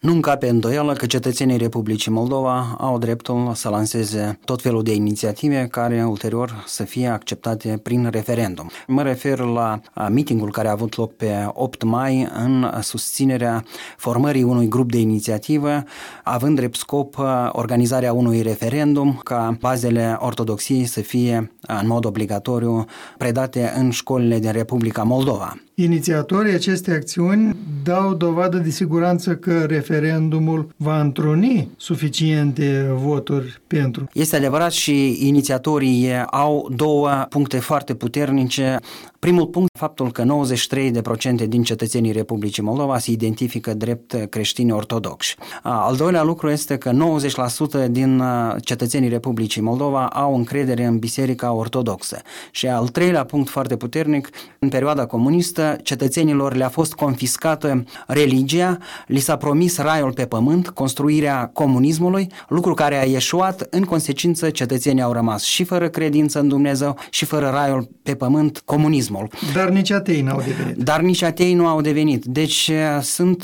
Nu încape îndoială că cetățenii Republicii Moldova au dreptul să lanseze tot felul de inițiative care ulterior să fie acceptate prin referendum. Mă refer la meetingul care a avut loc pe 8 mai în susținerea formării unui grup de inițiativă, având drept scop organizarea unui referendum ca bazele ortodoxiei să fie în mod obligatoriu predate în școlile din Republica Moldova. Inițiatorii acestei acțiuni dau dovadă de siguranță că referendumul va întruni suficiente voturi pentru. Este adevărat și inițiatorii au două puncte foarte puternice. Primul punct, faptul că 93% din cetățenii Republicii Moldova se identifică drept creștini ortodoxi. Al doilea lucru este că 90% din cetățenii Republicii Moldova au încredere în Biserica Ortodoxă. Și al treilea punct foarte puternic, în perioada comunistă, cetățenilor le-a fost confiscată religia, li s-a promis raiul pe pământ, construirea comunismului, lucru care a ieșuat, în consecință cetățenii au rămas și fără credință în Dumnezeu și fără raiul pe pământ, comunismul. Dar nici atei n-au devenit. Dar nici atei nu au devenit. Deci sunt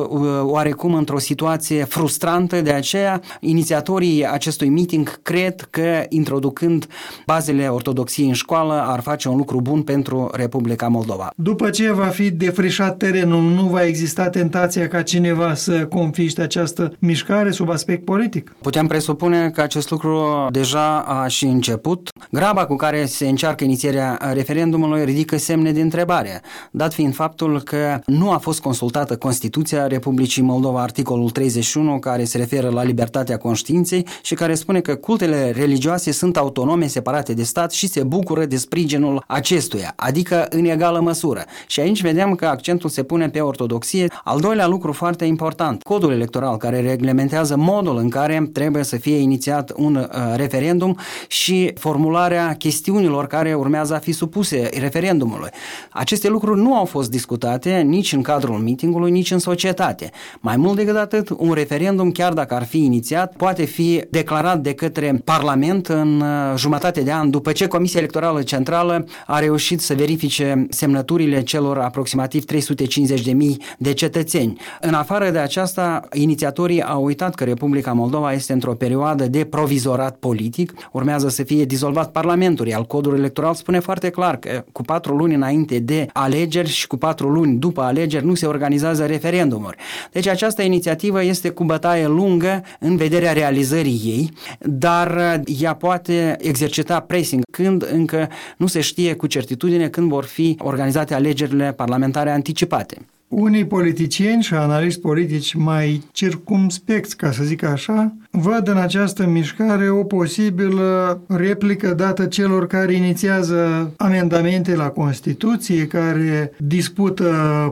oarecum într-o situație frustrantă, de aceea inițiatorii acestui meeting cred că introducând bazele ortodoxiei în școală ar face un lucru bun pentru Republica Moldova. După ce va fi defrișat terenul, nu va exista tentația ca cineva să confiște această mișcare sub aspect politic? Putem presupune că acest lucru deja a și început. Graba cu care se încearcă inițierea referendumului ridică semne de întrebare, dat fiind faptul că nu a fost consultată Constituția Republicii Moldova, articolul 31, care se referă la libertatea conștiinței și care spune că cultele religioase sunt autonome, separate de stat și se bucură de sprijinul acestuia, adică în egală măsură. Și aici vedem că accentul se pune pe ortodoxie. Al doilea lucru foarte important, codul electoral care reglementează modul în care trebuie să fie inițiat un referendum și formularea chestiunilor care urmează a fi supuse referendumului. Aceste lucruri nu au fost discutate nici în cadrul meetingului, nici în societate. Mai mult decât atât, un referendum, chiar dacă ar fi inițiat, poate fi declarat de către Parlament în jumătate de an, după ce Comisia Electorală Centrală a reușit să verifice semnăturile celor aproximativ 350.000 de cetățeni. În afară de aceasta, inițiatorii au uitat că Republica Moldova este într-o perioadă de provizorat politic, urmează să fie dizolvat Parlamentul, iar codul electoral spune foarte clar că cu 4 luni înainte de alegeri și cu 4 luni după alegeri nu se organizează referendumuri. Deci această inițiativă este cu bătaie lungă în vederea realizării ei, dar ea poate exercita pressing când încă nu se știe cu certitudine când vor fi organizate alegerile parlamentare anticipate. Unii politicieni și analiști politici mai circumspecți, ca să zic așa, văd în această mișcare o posibilă replică dată celor care inițiază amendamente la Constituție, care dispută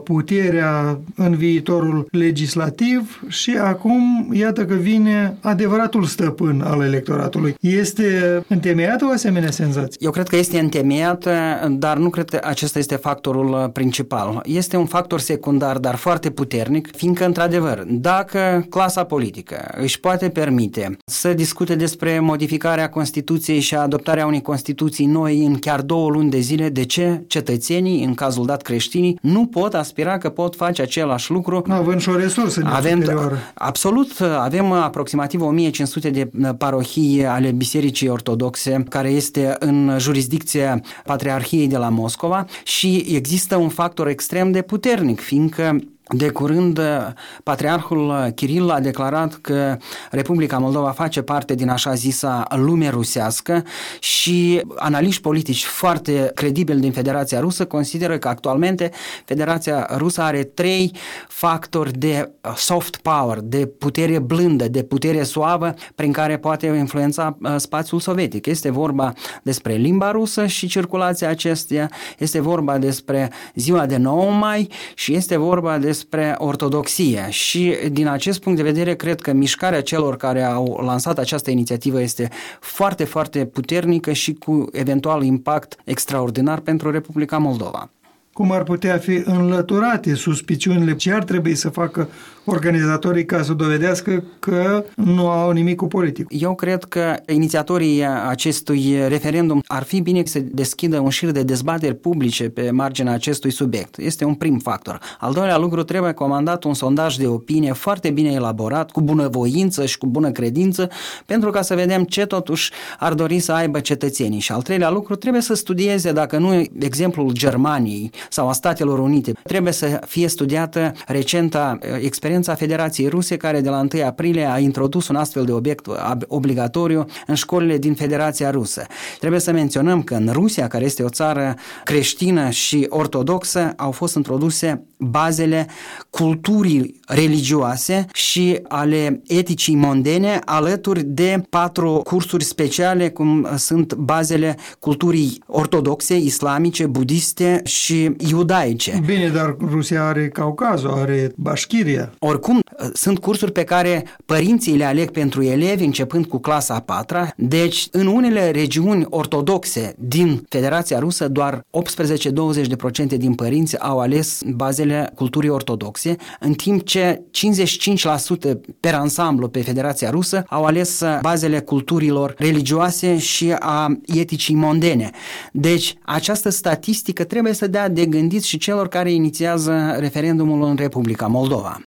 puterea în viitorul legislativ și acum iată că vine adevăratul stăpân al electoratului. Este întemeiată o asemenea senzație? Eu cred că este întemeiată, dar nu cred că acesta este factorul principal. Este un factor secundar, dar foarte puternic, fiindcă, într-adevăr, dacă clasa politică își poate permite să discute despre modificarea Constituției și adoptarea unei Constituții noi în chiar 2 luni de zile, de ce cetățenii, în cazul dat creștinii, nu pot aspira că pot face același lucru? Avem și o resursă superioară. Absolut, avem aproximativ 1500 de parohii ale Bisericii Ortodoxe, care este în jurisdicția Patriarhiei de la Moscova și există un factor extrem de puternic, fiindcă de curând, Patriarhul Kiril a declarat că Republica Moldova face parte din așa zisa lume rusească și analiști politici foarte credibili din Federația Rusă consideră că actualmente Federația Rusă are 3 factori de soft power, de putere blândă, de putere suavă, prin care poate influența spațiul sovietic. Este vorba despre limba rusă și circulația acesteia, este vorba despre ziua de 9 mai și este vorba despre ortodoxie și din acest punct de vedere cred că mișcarea celor care au lansat această inițiativă este foarte, foarte puternică și cu eventual impact extraordinar pentru Republica Moldova. cum ar putea fi înlăturate suspiciunile, ce ar trebui să facă organizatorii ca să dovedească că nu au nimic cu politic. Eu cred că inițiatorii acestui referendum ar fi bine să deschidă un șir de dezbateri publice pe marginea acestui subiect. Este un prim factor. Al doilea lucru, trebuie comandat un sondaj de opinie foarte bine elaborat, cu bunăvoință și cu bună credință, pentru ca să vedem ce totuși ar dori să aibă cetățenii. Și al treilea lucru, trebuie să studieze, dacă nu exemplul Germaniei sau a Statelor Unite, trebuie să fie studiată recenta experiența Federației Ruse, care de la 1 aprilie a introdus un astfel de obiect obligatoriu în școlile din Federația Rusă. Trebuie să menționăm că în Rusia, care este o țară creștină și ortodoxă, au fost introduse bazele culturii religioase și ale eticii mondene, alături de 4 cursuri speciale, cum sunt bazele culturii ortodoxe, islamice, budiste și iudaice. Bine, dar Rusia are Caucazul, are Bașchiria. Oricum, sunt cursuri pe care părinții le aleg pentru elevi începând cu clasa a 4-a, deci în unele regiuni ortodoxe din Federația Rusă doar 18-20% din părinți au ales bazele culturii ortodoxe, în timp ce 55% per ansamblu pe Federația Rusă au ales bazele culturilor religioase și a eticii mondene. Deci această statistică trebuie să dea de gândit și celor care inițiază referendumul în Republica Moldova.